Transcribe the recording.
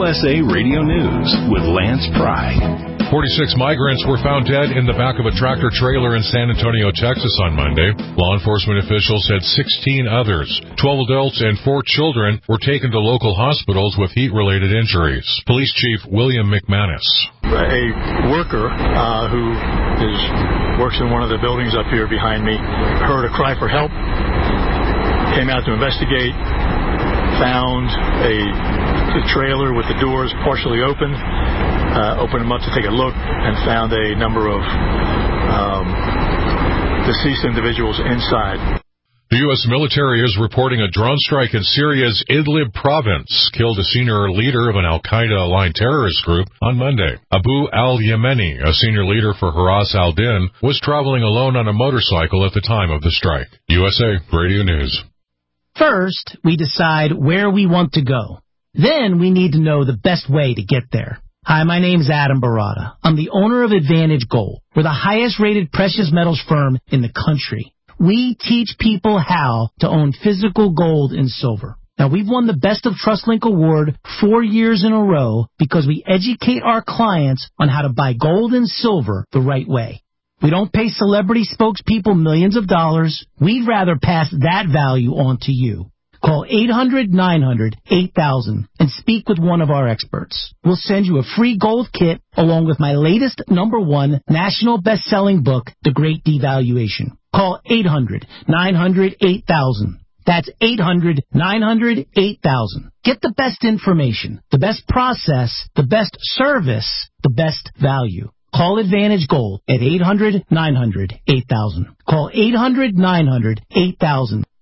USA Radio News with Lance Pry. 46 migrants were found dead in the back of a tractor-trailer in San Antonio, Texas on Monday. Law enforcement officials said 16 others, 12 adults and 4 children, were taken to local hospitals with heat-related injuries. Police Chief William McManus. A worker who works in one of the buildings up here behind me heard a cry for help, came out to investigate, found a trailer with the doors partially open, opened them up to take a look, and found a number of deceased individuals inside. The U.S. military is reporting a drone strike in Syria's Idlib province killed a senior leader of an al-Qaeda-aligned terrorist group on Monday. Abu al-Yemeni, a senior leader for Haras al-Din, was traveling alone on a motorcycle at the time of the strike. USA Radio News. First, we decide where we want to go. Then we need to know the best way to get there. Hi, my name's Adam Barada. I'm the owner of Advantage Gold. We're the highest-rated precious metals firm in the country. We teach people how to own physical gold and silver. Now, we've won the Best of TrustLink Award 4 years in a row because we educate our clients on how to buy gold and silver the right way. We don't pay celebrity spokespeople millions of dollars. We'd rather pass that value on to you. Call 800-900-8000 and speak with one of our experts. We'll send you a free gold kit along with my latest #1 national best-selling book, The Great Devaluation. Call 800-900-8000. That's 800-900-8000. Get the best information, the best process, the best service, the best value. Call Advantage Gold at 800-900-8000. Call 800-900-8000.